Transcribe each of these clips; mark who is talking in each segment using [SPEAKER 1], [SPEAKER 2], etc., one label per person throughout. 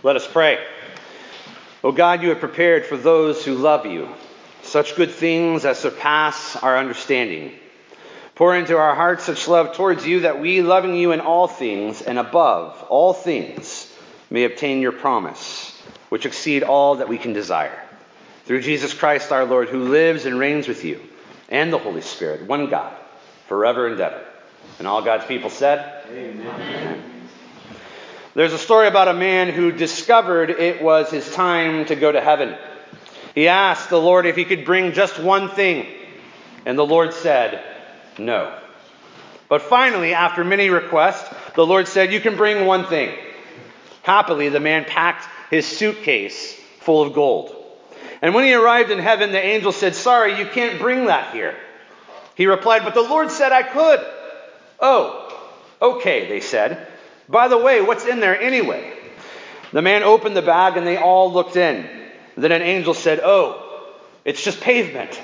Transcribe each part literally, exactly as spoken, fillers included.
[SPEAKER 1] Let us pray. O God, you have prepared for those who love you such good things as surpass our understanding. Pour into our hearts such love towards you that we, loving you in all things and above all things, may obtain your promise, which exceed all that we can desire. Through Jesus Christ our Lord, who lives and reigns with you and the Holy Spirit, one God, forever and ever. And all God's people said, Amen. Amen. There's a story about a man who discovered it was his time to go to heaven. He asked the Lord if he could bring just one thing, and the Lord said, no. But finally, after many requests, the Lord said, you can bring one thing. Happily, the man packed his suitcase full of gold. And when he arrived in heaven, the angel said, sorry, you can't bring that here. He replied, but the Lord said I could. Oh, okay, they said. By the way, what's in there anyway? The man opened the bag and they all looked in. Then an angel said, oh, it's just pavement.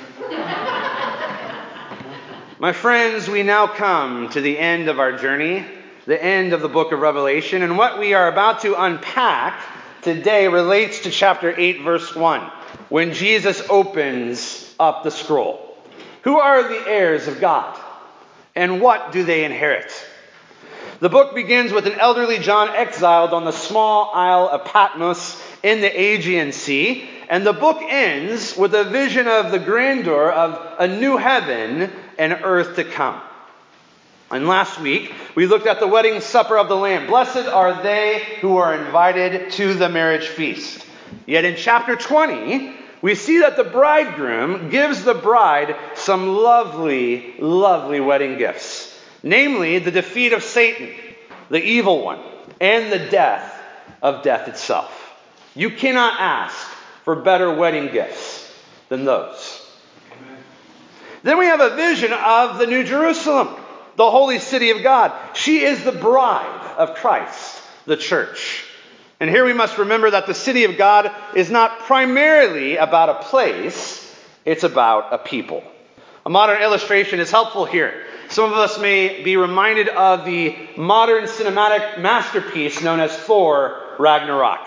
[SPEAKER 1] My friends, we now come to the end of our journey, the end of the book of Revelation, and what we are about to unpack today relates to chapter eight, verse one, when Jesus opens up the scroll. Who are the heirs of God, and what do they inherit? The book begins with an elderly John exiled on the small isle of Patmos in the Aegean Sea, and the book ends with a vision of the grandeur of a new heaven and earth to come. And last week, we looked at the wedding supper of the Lamb. Blessed are they who are invited to the marriage feast. Yet in chapter twenty, we see that the bridegroom gives the bride some lovely, lovely wedding gifts. Namely, the defeat of Satan, the evil one, and the death of death itself. You cannot ask for better wedding gifts than those. Amen. Then we have a vision of the New Jerusalem, the holy city of God. She is the bride of Christ, the church. And here we must remember that the city of God is not primarily about a place, it's about a people. A modern illustration is helpful here. Some of us may be reminded of the modern cinematic masterpiece known as Thor Ragnarok.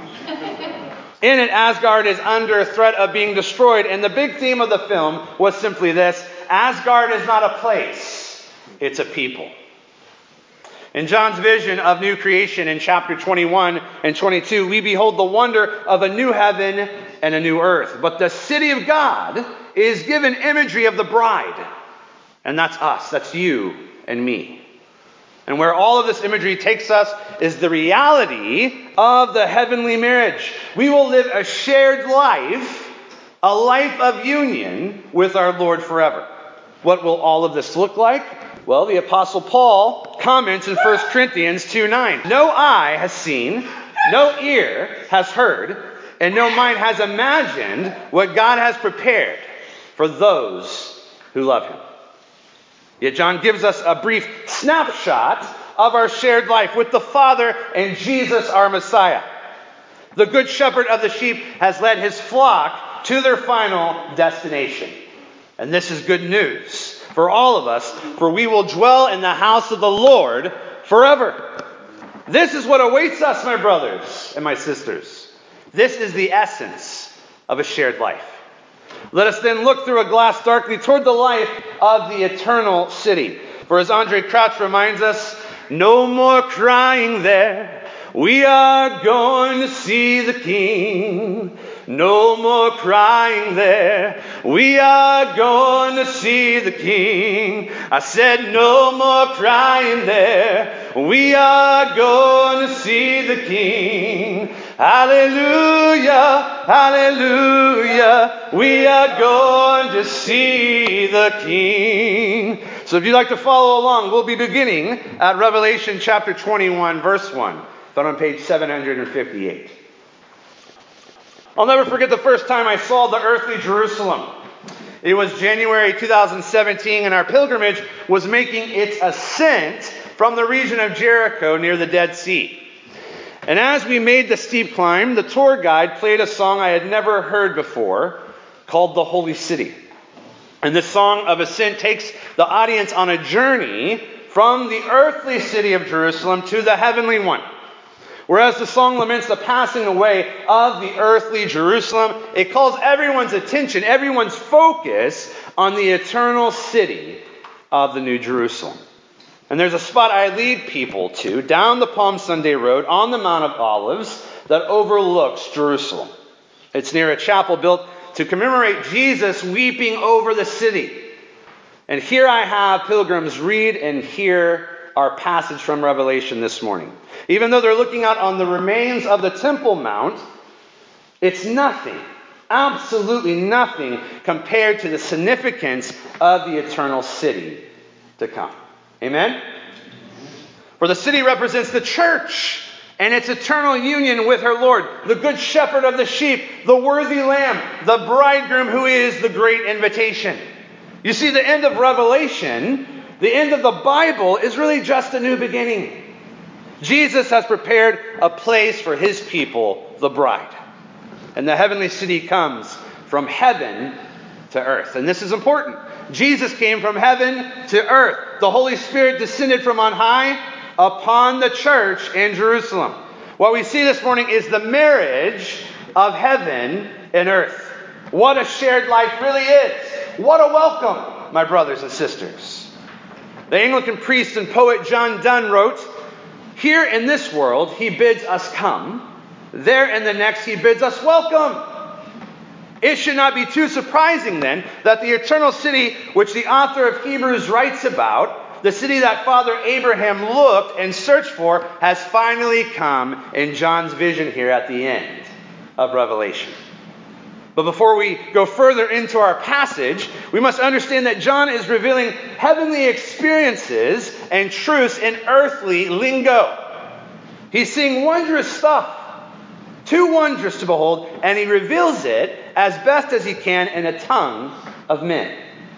[SPEAKER 1] In it, Asgard is under threat of being destroyed, and the big theme of the film was simply this: Asgard is not a place, it's a people. In John's vision of new creation in chapter twenty-one and twenty-two, we behold the wonder of a new heaven and a new earth. But the city of God is given imagery of the bride. And that's us. That's you and me. And where all of this imagery takes us is the reality of the heavenly marriage. We will live a shared life, a life of union with our Lord forever. What will all of this look like? Well, the Apostle Paul comments in First Corinthians two nine. No eye has seen, no ear has heard, and no mind has imagined what God has prepared for those who love him. Yet John gives us a brief snapshot of our shared life with the Father and Jesus, our Messiah. The good shepherd of the sheep has led his flock to their final destination. And this is good news for all of us, for we will dwell in the house of the Lord forever. This is what awaits us, my brothers and my sisters. This is the essence of a shared life. Let us then look through a glass darkly toward the life of the eternal city. For as Andre Crouch reminds us, no more crying there. We are going to see the King. No more crying there. We are going to see the King. I said no more crying there. We are going to see the King. Hallelujah, hallelujah. We are going to see the King. So if you'd like to follow along, we'll be beginning at Revelation chapter twenty-one, verse one, found on page seven hundred fifty-eight. I'll never forget the first time I saw the earthly Jerusalem. It was January two thousand seventeen, and our pilgrimage was making its ascent from the region of Jericho near the Dead Sea. And as we made the steep climb, the tour guide played a song I had never heard before called The Holy City. And this song of ascent takes the audience on a journey from the earthly city of Jerusalem to the heavenly one, Whereas the song laments the passing away of the earthly Jerusalem, it calls everyone's attention, everyone's focus on the eternal city of the New Jerusalem. And there's a spot I lead people to down the Palm Sunday Road on the Mount of Olives that overlooks Jerusalem. It's near a chapel built to commemorate Jesus weeping over the city. And here I have pilgrims read and hear our passage from Revelation this morning. Even though they're looking out on the remains of the Temple Mount, it's nothing, absolutely nothing compared to the significance of the eternal city to come. Amen? For the city represents the church and its eternal union with her Lord, the good shepherd of the sheep, the worthy lamb, the bridegroom who is the great invitation. You see, the end of Revelation, the end of the Bible, is really just a new beginning. Jesus has prepared a place for his people, the bride. And the heavenly city comes from heaven to earth. And this is important. Jesus came from heaven to earth. The Holy Spirit descended from on high upon the church in Jerusalem. What we see this morning is the marriage of heaven and earth. What a shared life really is. What a welcome, my brothers and sisters. The Anglican priest and poet John Donne wrote, "Here in this world he bids us come. There in the next he bids us welcome." It should not be too surprising then that the eternal city which the author of Hebrews writes about, the city that Father Abraham looked and searched for, has finally come in John's vision here at the end of Revelation. But before we go further into our passage, we must understand that John is revealing heavenly experiences and truths in earthly lingo. He's seeing wondrous stuff, too wondrous to behold, and he reveals it as best as he can in a tongue of men.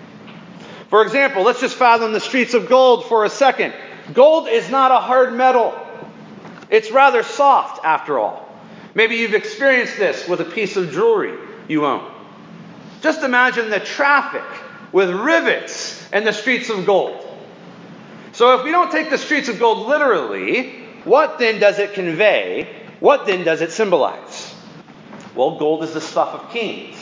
[SPEAKER 1] For example, let's just fathom the streets of gold for a second. Gold is not a hard metal. It's rather soft, after all. Maybe you've experienced this with a piece of jewelry you own. Just imagine the traffic with rivets in the streets of gold. So if we don't take the streets of gold literally, what then does it convey? What then does it symbolize? Well, gold is the stuff of kings.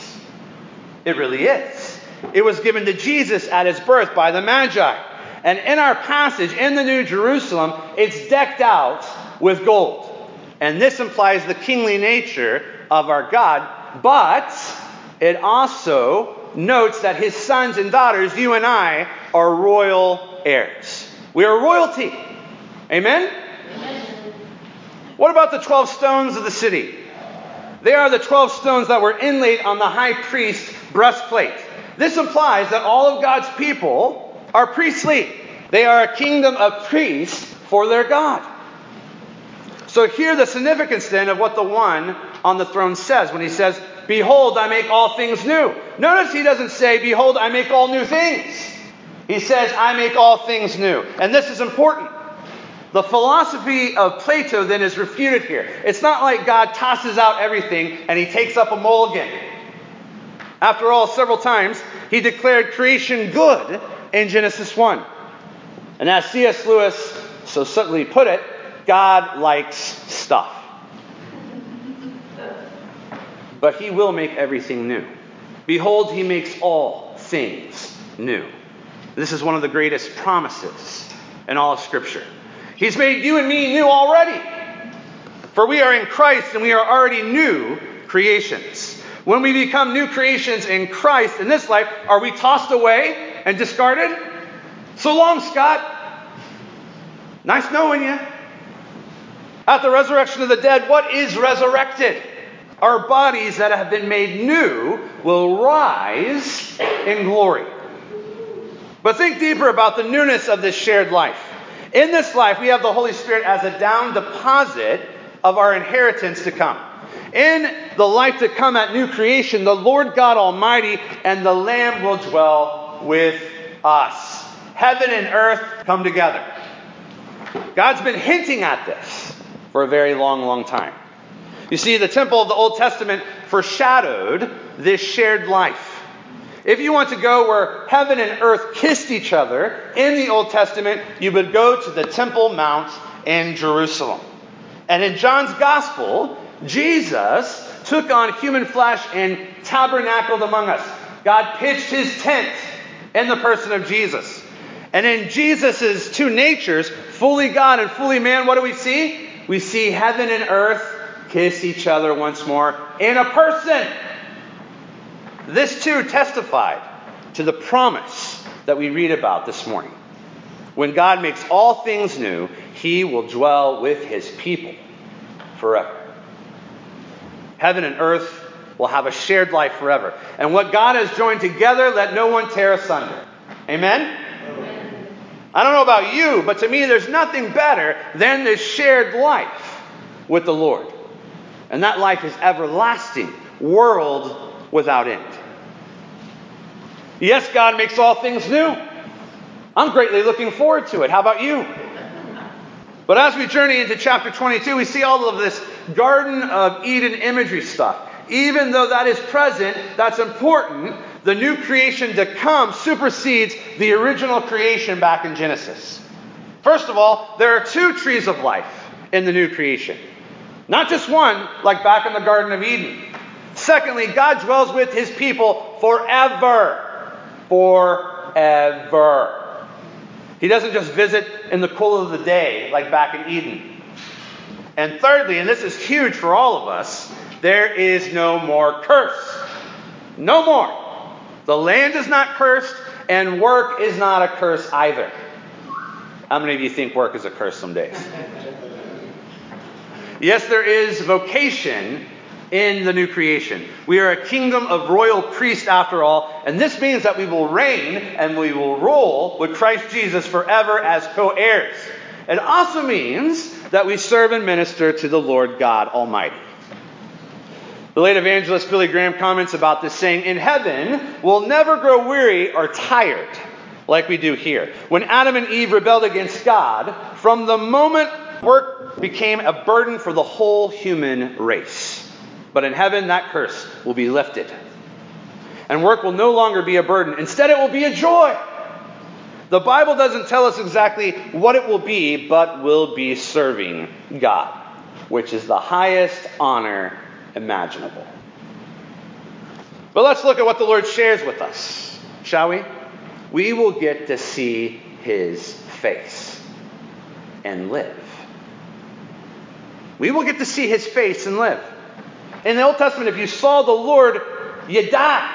[SPEAKER 1] It really is. It was given to Jesus at his birth by the Magi. And in our passage, in the New Jerusalem, it's decked out with gold. And this implies the kingly nature of our God. But it also notes that his sons and daughters, you and I, are royal heirs. We are royalty. Amen? Amen. What about the twelve stones of the city? They are the twelve stones that were inlaid on the high priest's breastplate. This implies that all of God's people are priestly. They are a kingdom of priests for their God. So hear the significance then of what the one on the throne says when he says, "Behold, I make all things new." Notice he doesn't say, "Behold, I make all new things." He says, "I make all things new." And this is important. The philosophy of Plato then is refuted here. It's not like God tosses out everything and he takes up a mulligan. After all, several times he declared creation good in Genesis one. And as C S Lewis so subtly put it, God likes stuff. But he will make everything new. Behold, he makes all things new. This is one of the greatest promises in all of Scripture. He's made you and me new already. For we are in Christ and we are already new creations. When we become new creations in Christ in this life, are we tossed away and discarded? So long, Scott. Nice knowing you. At the resurrection of the dead, what is resurrected? Our bodies that have been made new will rise in glory. But think deeper about the newness of this shared life. In this life, we have the Holy Spirit as a down deposit of our inheritance to come. In the life to come at new creation, the Lord God Almighty and the Lamb will dwell with us. Heaven and earth come together. God's been hinting at this for a very long, long time. You see, the temple of the Old Testament foreshadowed this shared life. If you want to go where heaven and earth kissed each other in the Old Testament, you would go to the Temple Mount in Jerusalem. And in John's gospel, Jesus took on human flesh and tabernacled among us. God pitched his tent in the person of Jesus. And in Jesus' two natures, fully God and fully man, what do we see? We see heaven and earth kiss each other once more in a person. This too testified to the promise that we read about this morning. When God makes all things new, he will dwell with his people forever. Heaven and earth will have a shared life forever. And what God has joined together, let no one tear asunder. Amen? Amen. I don't know about you, but to me there's nothing better than this shared life with the Lord. And that life is everlasting, world without end. Yes, God makes all things new. I'm greatly looking forward to it. How about you? But as we journey into chapter twenty-two, we see all of this Garden of Eden imagery stuff. Even though that is present, that's important, the new creation to come supersedes the original creation back in Genesis. First of all, there are two trees of life in the new creation. Not just one, like back in the Garden of Eden. Secondly, God dwells with his people forever. Forever. He doesn't just visit in the cool of the day, like back in Eden. And thirdly, and this is huge for all of us, there is no more curse. No more. The land is not cursed, and work is not a curse either. How many of you think work is a curse some days? Yes, there is vocation in the new creation. We are a kingdom of royal priests after all, and this means that we will reign and we will rule with Christ Jesus forever as co-heirs. It also means that we serve and minister to the Lord God Almighty. The late evangelist Billy Graham comments about this, saying, in heaven, we'll never grow weary or tired like we do here. When Adam and Eve rebelled against God, from the moment work became a burden for the whole human race. But in heaven, that curse will be lifted. And work will no longer be a burden. Instead, it will be a joy. The Bible doesn't tell us exactly what it will be, but will be serving God, which is the highest honor imaginable. But let's look at what the Lord shares with us, shall we? We will get to see his face and live. We will get to see his face and live. In the Old Testament, if you saw the Lord, you died.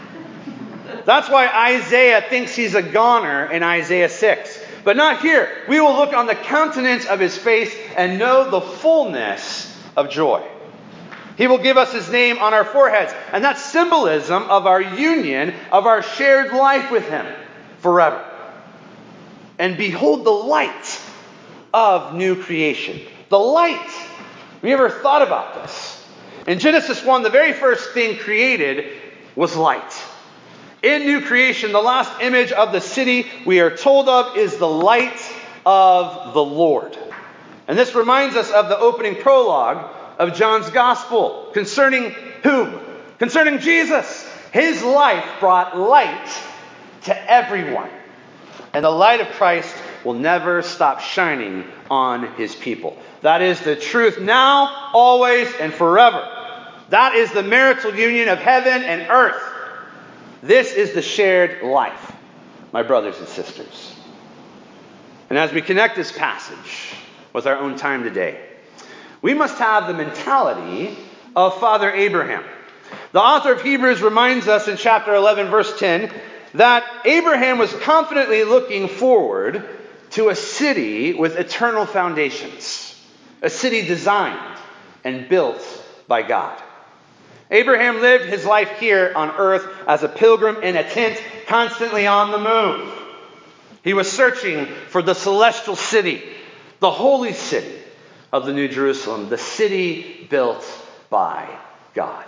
[SPEAKER 1] That's why Isaiah thinks he's a goner in Isaiah six. But not here. We will look on the countenance of his face and know the fullness of joy. He will give us his name on our foreheads. And that's symbolism of our union, of our shared life with him forever. And behold the light of new creation. The light. Have you ever thought about this? In Genesis one, the very first thing created was light. In new creation, the last image of the city we are told of is the light of the Lord. And this reminds us of the opening prologue of John's Gospel. Concerning whom? Concerning Jesus. His life brought light to everyone. And the light of Christ will never stop shining on his people. That is the truth now, always, and forever. That is the marital union of heaven and earth. This is the shared life, my brothers and sisters. And as we connect this passage with our own time today, we must have the mentality of Father Abraham. The author of Hebrews reminds us in chapter eleven, verse ten, that Abraham was confidently looking forward to a city with eternal foundations, a city designed and built by God. Abraham lived his life here on earth as a pilgrim in a tent, constantly on the move. He was searching for the celestial city, the holy city of the New Jerusalem, the city built by God.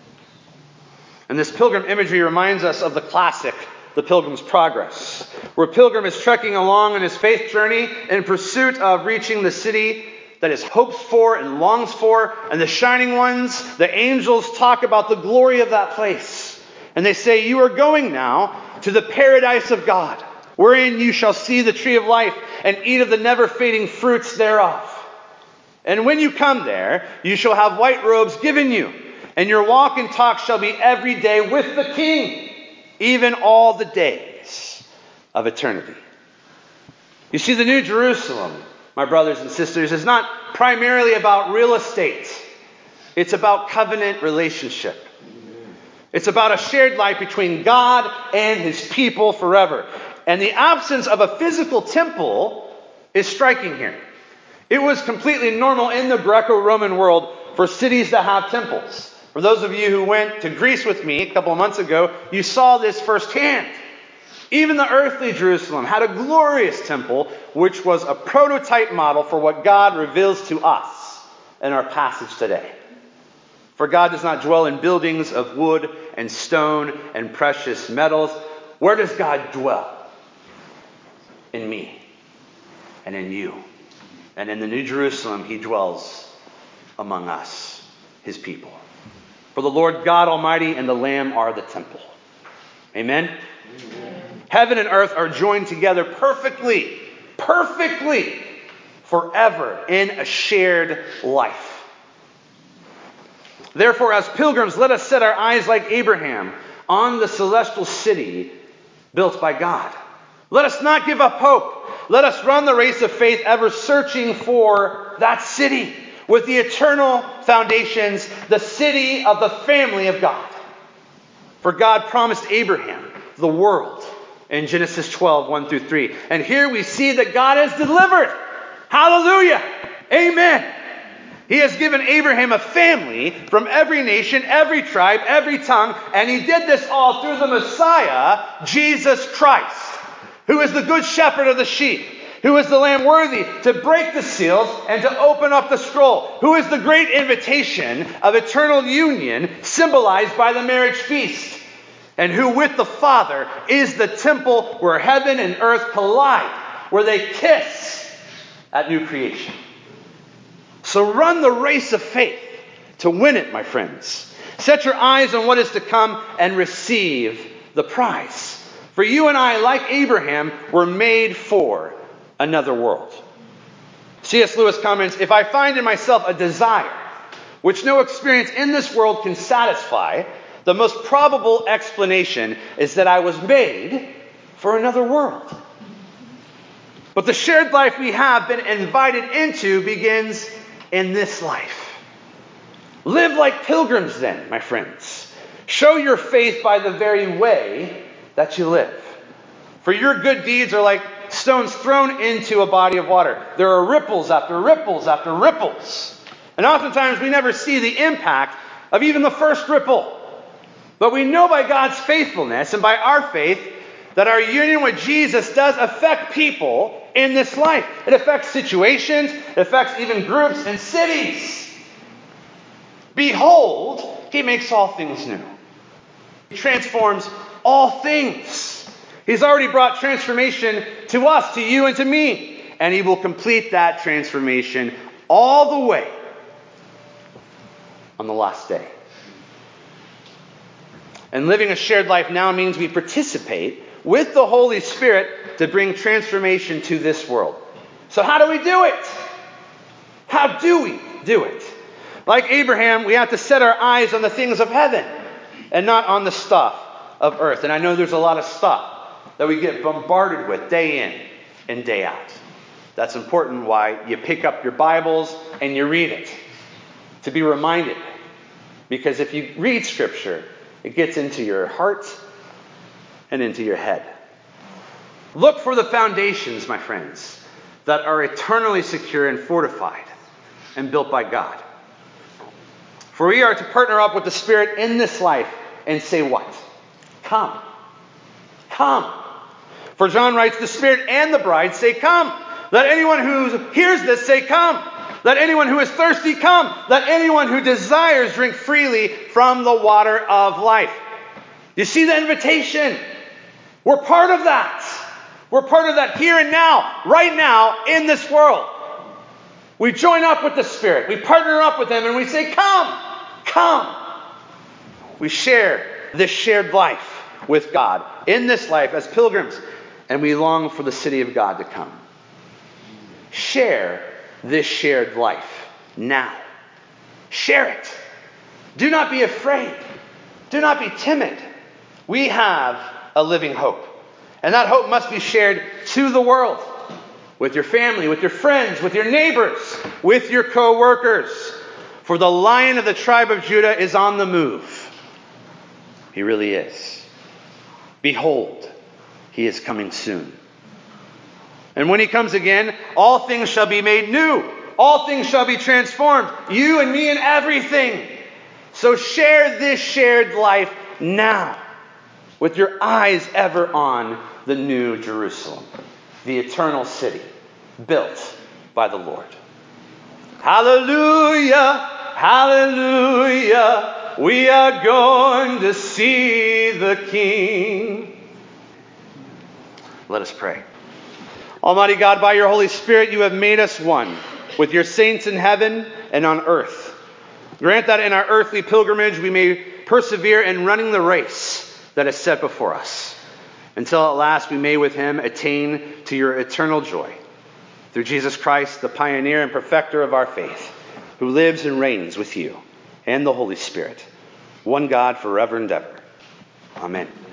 [SPEAKER 1] And this pilgrim imagery reminds us of the classic, The Pilgrim's Progress, where a pilgrim is trekking along on his faith journey in pursuit of reaching the city that is hopes for and longs for. And the shining ones, the angels, talk about the glory of that place. And they say, you are going now to the paradise of God, wherein you shall see the tree of life and eat of the never fading fruits thereof. And when you come there, you shall have white robes given you, and your walk and talk shall be every day with the King, even all the days of eternity. You see, the New Jerusalem, my brothers and sisters, is not primarily about real estate. It's about covenant relationship. It's about a shared life between God and his people forever. And the absence of a physical temple is striking here. It was completely normal in the Greco-Roman world for cities to have temples. For those of you who went to Greece with me a couple of months ago, you saw this firsthand. Even the earthly Jerusalem had a glorious temple, which was a prototype model for what God reveals to us in our passage today. For God does not dwell in buildings of wood and stone and precious metals. Where does God dwell? In me and in you. And in the New Jerusalem, he dwells among us, his people. For the Lord God Almighty and the Lamb are the temple. Amen? Amen. Heaven and earth are joined together perfectly, perfectly, forever in a shared life. Therefore, as pilgrims, let us set our eyes like Abraham on the celestial city built by God. Let us not give up hope. Let us run the race of faith, ever searching for that city with the eternal foundations, the city of the family of God. For God promised Abraham the world in Genesis twelve, one through three. And here we see that God has delivered. Hallelujah. Amen. He has given Abraham a family from every nation, every tribe, every tongue, and he did this all through the Messiah, Jesus Christ, who is the good shepherd of the sheep, who is the Lamb worthy to break the seals and to open up the scroll, who is the great invitation of eternal union symbolized by the marriage feast, and who with the Father is the temple where heaven and earth collide, where they kiss at new creation. So run the race of faith to win it, my friends. Set your eyes on what is to come and receive the prize. For you and I, like Abraham, were made for another world. C S Lewis comments, if I find in myself a desire which no experience in this world can satisfy, the most probable explanation is that I was made for another world. But the shared life we have been invited into begins in this life. Live like pilgrims then, my friends. Show your faith by the very way that you live. For your good deeds are like stones thrown into a body of water. There are ripples after ripples after ripples. And oftentimes we never see the impact of even the first ripple. But we know by God's faithfulness and by our faith that our union with Jesus does affect people in this life. It affects situations, it affects even groups and cities. Behold, he makes all things new. He transforms all things. He's already brought transformation to us, to you, and to me. And he will complete that transformation all the way on the last day. And living a shared life now means we participate with the Holy Spirit to bring transformation to this world. So how do we do it? How do we do it? Like Abraham, we have to set our eyes on the things of heaven and not on the stuff of earth. And I know there's a lot of stuff that we get bombarded with day in and day out. That's important why you pick up your Bibles and you read it. To be reminded. Because if you read Scripture, it gets into your heart and into your head. Look for the foundations, my friends, that are eternally secure and fortified and built by God. For we are to partner up with the Spirit in this life and say what? Come. Come. For John writes, the Spirit and the bride say, come. Let anyone who hears this say, come. Let anyone who is thirsty come. Let anyone who desires drink freely from the water of life. You see the invitation? We're part of that. We're part of that here and now, right now, in this world. We join up with the Spirit. We partner up with Him and we say, come, come. We share this shared life with God in this life as pilgrims, and we long for the city of God to come. Share this shared life now. Share it. Do not be afraid. Do not be timid. We have a living hope. And that hope must be shared to the world. With your family, with your friends, with your neighbors, with your co-workers. For the Lion of the tribe of Judah is on the move. He really is. Behold, he is coming soon. And when he comes again, all things shall be made new. All things shall be transformed. You and me and everything. So share this shared life now. With your eyes ever on the new Jerusalem. The eternal city. Built by the Lord. Hallelujah. Hallelujah. We are going to see the King. Let us pray. Almighty God, by your Holy Spirit, you have made us one with your saints in heaven and on earth. Grant that in our earthly pilgrimage we may persevere in running the race that is set before us, until at last we may with him attain to your eternal joy. Through Jesus Christ, the pioneer and perfecter of our faith, who lives and reigns with you and the Holy Spirit, one God forever and ever. Amen.